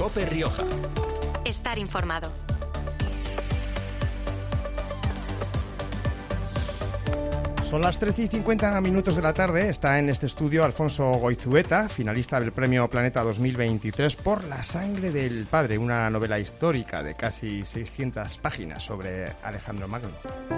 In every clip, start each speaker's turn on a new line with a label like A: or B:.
A: COPE Rioja.
B: Estar informado.
C: Son las 13:50 de la tarde. Está en este estudio Alfonso Goizueta, finalista del Premio Planeta 2023 por La sangre del padre, una novela histórica de casi 600 páginas sobre Alejandro Magno.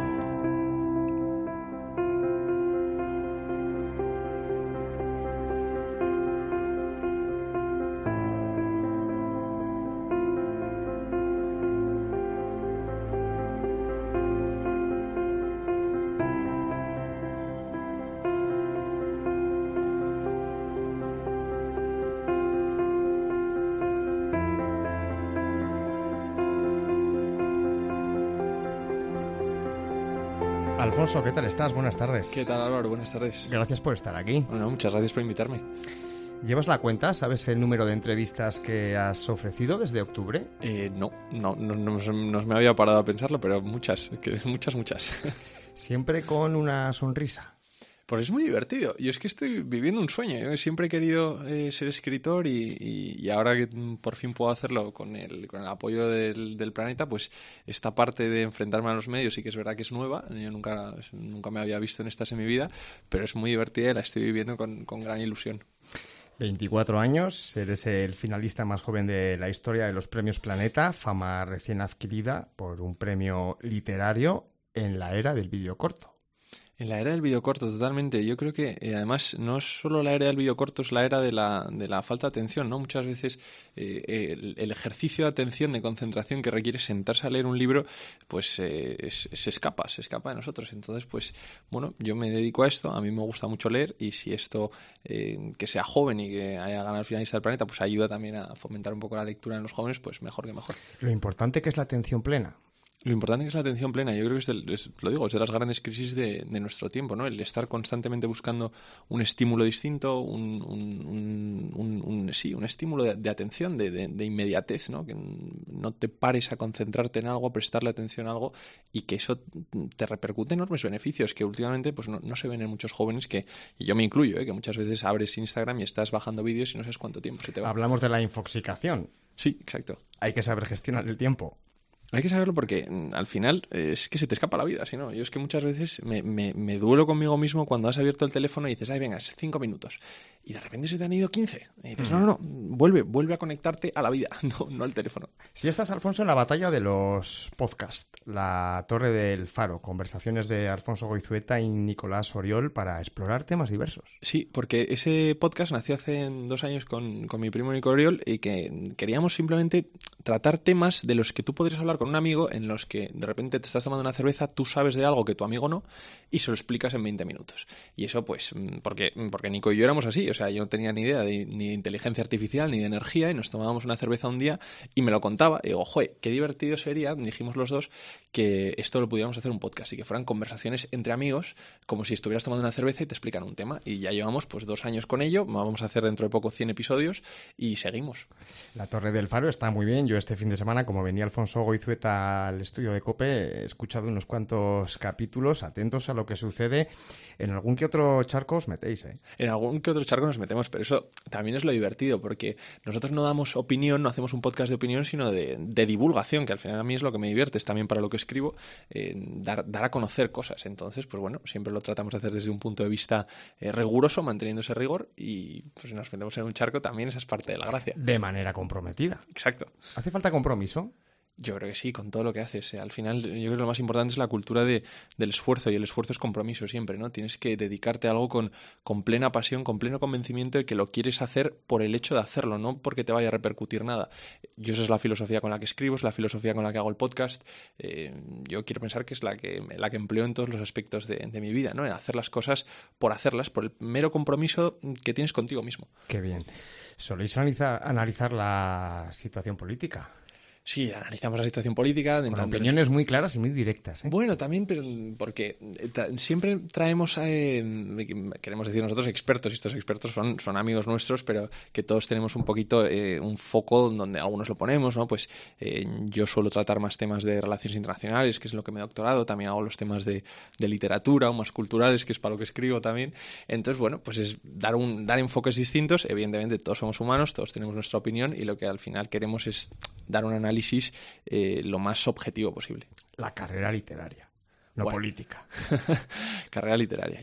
C: Alfonso, ¿qué tal estás? Buenas tardes.
D: ¿Qué tal, Álvaro? Buenas tardes.
C: Gracias por estar aquí.
D: Bueno, muchas gracias por invitarme.
C: ¿Llevas la cuenta? ¿Sabes el número de entrevistas que has ofrecido desde octubre?
D: No me había parado a pensarlo, pero muchas.
C: Siempre con una sonrisa.
D: Pues es muy divertido. Yo es que estoy viviendo un sueño. Yo siempre he querido ser escritor y ahora que por fin puedo hacerlo con el apoyo del Planeta, pues esta parte de enfrentarme a los medios sí que es verdad que es nueva. Yo nunca me había visto en estas en mi vida, pero es muy divertida y la estoy viviendo con gran ilusión.
C: 24 años, eres el finalista más joven de la historia de los premios Planeta, fama recién adquirida por un premio literario en la era del videocorto.
D: En la era del videocorto, totalmente. Yo creo que además no es solo la era del videocorto, es la era de la falta de atención, ¿no? Muchas veces el ejercicio de atención, de concentración que requiere sentarse a leer un libro, pues se escapa de nosotros. Entonces, pues bueno, yo me dedico a esto, a mí me gusta mucho leer y si esto, que sea joven y que haya ganado el finalista del Planeta, pues ayuda también a fomentar un poco la lectura en los jóvenes, pues mejor que mejor.
C: Lo importante que es la atención plena.
D: Lo importante que es la atención plena, yo creo que es de las grandes crisis de nuestro tiempo, ¿no? El estar constantemente buscando un estímulo distinto, un estímulo de atención, de inmediatez, ¿no? Que no te pares a concentrarte en algo, a prestarle atención a algo y que eso te repercute enormes beneficios que últimamente pues no se ven en muchos jóvenes y yo me incluyo, que muchas veces abres Instagram y estás bajando vídeos y no sabes cuánto tiempo se te va.
C: Hablamos de la infoxicación.
D: Sí, exacto.
C: Hay que saber gestionar el tiempo.
D: Hay que saberlo porque al final es que se te escapa la vida, ¿sí, no? Yo es que muchas veces me duelo conmigo mismo cuando has abierto el teléfono y dices, ay, venga, 5 minutos. Y de repente se te han ido 15. Y dices, no, vuelve a conectarte a la vida, no al teléfono.
C: Si estás, Alfonso, en la batalla de los podcasts, la Torre del Faro, conversaciones de Alfonso Goizueta y Nicolás Oriol para explorar temas diversos.
D: Sí, porque ese podcast nació hace 2 años con mi primo Nico Oriol y que queríamos simplemente tratar temas de los que tú podrías hablar con un amigo en los que de repente te estás tomando una cerveza, tú sabes de algo que tu amigo no y se lo explicas en 20 minutos. Y eso pues porque Nico y yo éramos así, o sea, yo no tenía ni idea ni de inteligencia artificial ni de energía y nos tomábamos una cerveza un día y me lo contaba y digo, joder, qué divertido sería, dijimos los dos, que esto lo pudiéramos hacer un podcast y que fueran conversaciones entre amigos como si estuvieras tomando una cerveza y te explican un tema. Y ya llevamos pues 2 años con ello, vamos a hacer dentro de poco 100 episodios y seguimos.
C: La Torre del Faro está muy bien. Yo este fin de semana, como venía Alfonso Goizueta al estudio de COPE, he escuchado unos cuantos capítulos, atentos a lo que sucede. En algún que otro charco os metéis, ¿eh?
D: En algún que otro charco nos metemos, pero eso también es lo divertido, porque nosotros no damos opinión, no hacemos un podcast de opinión, sino de divulgación, que al final a mí es lo que me divierte, es también para lo que escribo, dar a conocer cosas. Entonces, pues bueno, siempre lo tratamos de hacer desde un punto de vista riguroso, manteniendo ese rigor, y pues si nos metemos en un charco también esa es parte de la gracia.
C: De manera comprometida.
D: Exacto.
C: ¿Hace falta compromiso?
D: Yo creo que sí, con todo lo que haces. Al final, yo creo que lo más importante es la cultura del esfuerzo, y el esfuerzo es compromiso siempre, ¿no? Tienes que dedicarte a algo con plena pasión, con pleno convencimiento de que lo quieres hacer por el hecho de hacerlo, no porque te vaya a repercutir nada. Yo esa es la filosofía con la que escribo, es la filosofía con la que hago el podcast. Yo quiero pensar que es la que empleo en todos los aspectos de mi vida, ¿no? En hacer las cosas por hacerlas, por el mero compromiso que tienes contigo mismo.
C: Qué bien. ¿Soléis analizar la situación política?
D: Sí, analizamos la situación política.
C: Con opiniones muy claras y muy directas, ¿eh?
D: Bueno, también, pero porque siempre traemos, queremos decir nosotros, expertos, y estos expertos son amigos nuestros, pero que todos tenemos un poquito un foco donde algunos lo ponemos, ¿no? Pues yo suelo tratar más temas de relaciones internacionales, que es lo que me he doctorado, también hago los temas de literatura o más culturales, que es para lo que escribo también. Entonces, bueno, pues es dar enfoques distintos. Evidentemente, todos somos humanos, todos tenemos nuestra opinión y lo que al final queremos es dar un análisis lo más objetivo posible.
C: La carrera literaria, no política.
D: Carrera literaria.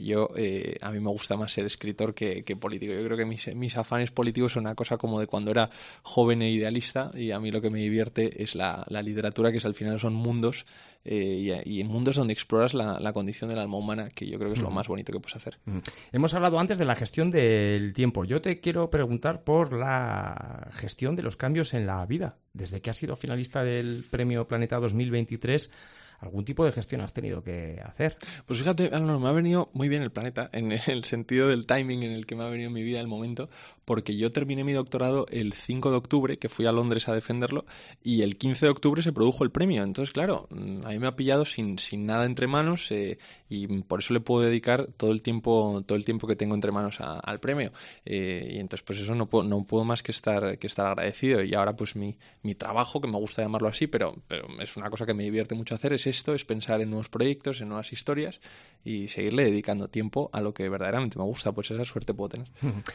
D: A mí me gusta más ser escritor que político. Yo creo que mis afanes políticos son una cosa como de cuando era joven e idealista, y a mí lo que me divierte es la literatura, que al final son mundos, y en mundos donde exploras la condición del alma humana, que yo creo que es lo más bonito que puedes hacer.
C: Hemos hablado antes de la gestión del tiempo. Yo te quiero preguntar por la gestión de los cambios en la vida. Desde que has sido finalista del Premio Planeta 2023, ¿algún tipo de gestión has tenido que hacer?
D: Pues fíjate, me ha venido muy bien el Planeta, en el sentido del timing en el que me ha venido en mi vida el momento, porque yo terminé mi doctorado el 5 de octubre, que fui a Londres a defenderlo, y el 15 de octubre se produjo el premio. Entonces, claro, a mí me ha pillado sin nada entre manos, y por eso le puedo dedicar todo el tiempo que tengo entre manos al premio. Y entonces, pues eso no puedo más que estar agradecido. Y ahora, pues mi trabajo, que me gusta llamarlo así, pero es una cosa que me divierte mucho hacer, es pensar en nuevos proyectos, en nuevas historias, y seguirle dedicando tiempo a lo que verdaderamente me gusta. Pues esa suerte puedo tener.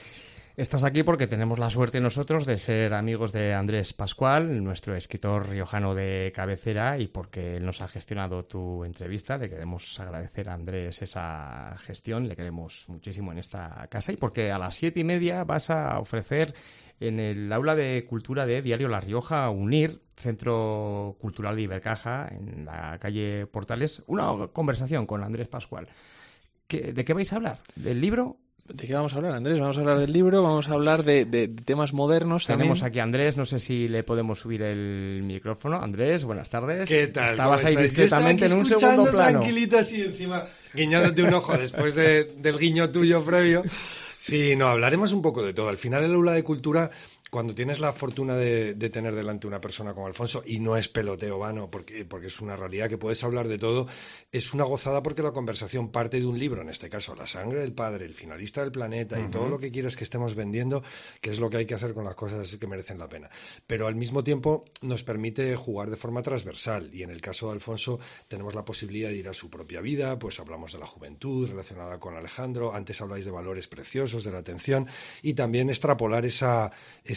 C: Estás aquí porque tenemos la suerte nosotros de ser amigos de Andrés Pascual, nuestro escritor riojano de cabecera, y porque él nos ha gestionado tu entrevista. Le queremos agradecer a Andrés esa gestión, le queremos muchísimo en esta casa, y porque a las 7:30 vas a ofrecer en el aula de cultura de Diario La Rioja UNIR, Centro Cultural de Ibercaja, en la calle Portales, una conversación con Andrés Pascual. ¿De qué vais a hablar? ¿Del libro?
D: ¿De qué vamos a hablar, Andrés? Vamos a hablar del libro, vamos a hablar de temas modernos también.
C: Tenemos aquí a Andrés, no sé si le podemos subir el micrófono. Andrés, buenas tardes.
A: ¿Qué tal?
C: Estabas ahí discretamente en un segundo plano.
A: Tranquilito así encima, guiñándote un ojo después del guiño tuyo previo. Sí, no, hablaremos un poco de todo. Al final el aula de cultura, cuando tienes la fortuna de tener delante una persona como Alfonso, y no es peloteo vano, porque es una realidad que puedes hablar de todo, es una gozada porque la conversación parte de un libro, en este caso La sangre del padre, el finalista del planeta, y todo lo que quieres que estemos vendiendo, que es lo que hay que hacer con las cosas que merecen la pena. Pero al mismo tiempo nos permite jugar de forma transversal, y en el caso de Alfonso tenemos la posibilidad de ir a su propia vida, pues hablamos de la juventud relacionada con Alejandro, antes habláis de valores preciosos, de la atención, y también extrapolar ese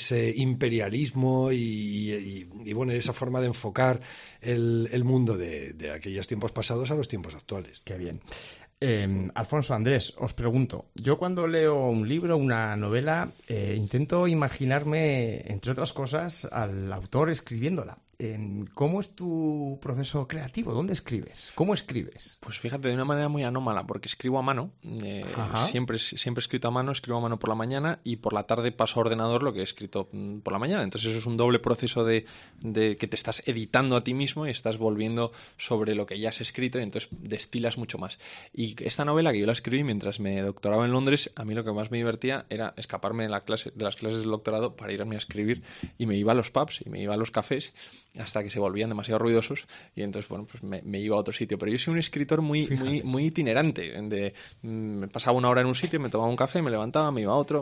A: imperialismo y bueno, esa forma de enfocar el mundo de aquellos tiempos pasados a los tiempos actuales.
C: Qué bien. Alfonso, Andrés, os pregunto, yo cuando leo un libro, una novela, intento imaginarme, entre otras cosas, al autor escribiéndola. ¿Cómo es tu proceso creativo? ¿Dónde escribes? ¿Cómo escribes?
D: Pues fíjate, de una manera muy anómala, porque escribo a mano. Siempre he escrito a mano, escribo a mano por la mañana, y por la tarde paso a ordenador lo que he escrito por la mañana. Entonces eso es un doble proceso de que te estás editando a ti mismo y estás volviendo sobre lo que ya has escrito, y entonces destilas mucho más. Y esta novela, que yo la escribí mientras me doctoraba en Londres, a mí lo que más me divertía era escaparme de las clases del doctorado para irme a escribir, y me iba a los pubs y me iba a los cafés hasta que se volvían demasiado ruidosos, y entonces bueno, pues me iba a otro sitio. Pero yo soy un escritor muy itinerante, me pasaba una hora en un sitio, me tomaba un café, me levantaba, me iba a otro,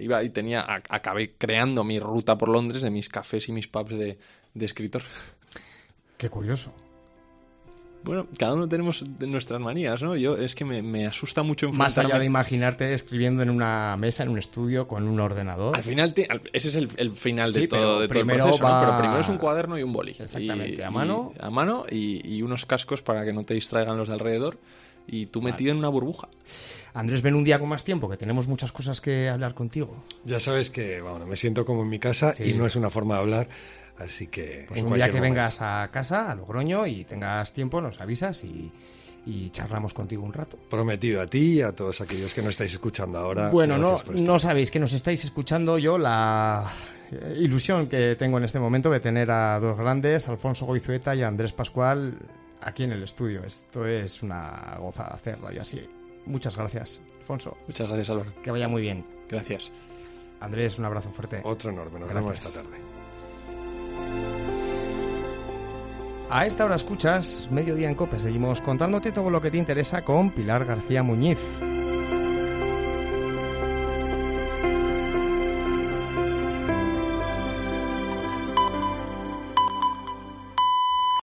D: acabé creando mi ruta por Londres de mis cafés y mis pubs de escritor.
C: Qué curioso.
D: Bueno, cada uno tenemos nuestras manías, ¿no? Yo es que me asusta mucho enfrentarme.
C: Más allá de imaginarte escribiendo en una mesa, en un estudio, con un ordenador.
D: Al final, ese es el final de
C: todo
D: el proceso, ¿no? Pero primero es un cuaderno y un boli.
C: Exactamente, a mano
D: y unos cascos para que no te distraigan los de alrededor, y tú metido en una burbuja.
C: Andrés, ven un día con más tiempo, que tenemos muchas cosas que hablar contigo.
A: Ya sabes que, bueno, me siento como en mi casa, y no es una forma de hablar. Así que
C: pues un día que vengas a casa, a Logroño, y tengas tiempo, nos avisas y charlamos contigo un rato.
A: Prometido, a ti y a todos aquellos que nos estáis escuchando ahora.
C: Bueno, no sabéis que nos estáis escuchando. Yo la ilusión que tengo en este momento de tener a dos grandes, Alfonso Goizueta y Andrés Pascual, aquí en el estudio. Esto es una gozada hacerlo, y así. Muchas gracias, Alfonso.
D: Muchas gracias, Álvaro.
C: Que vaya muy bien.
D: Gracias.
C: Andrés, un abrazo fuerte.
A: Otro enorme. Nos vemos esta tarde.
C: A esta hora escuchas Mediodía en COPE. Seguimos contándote todo lo que te interesa con Pilar García Muñiz.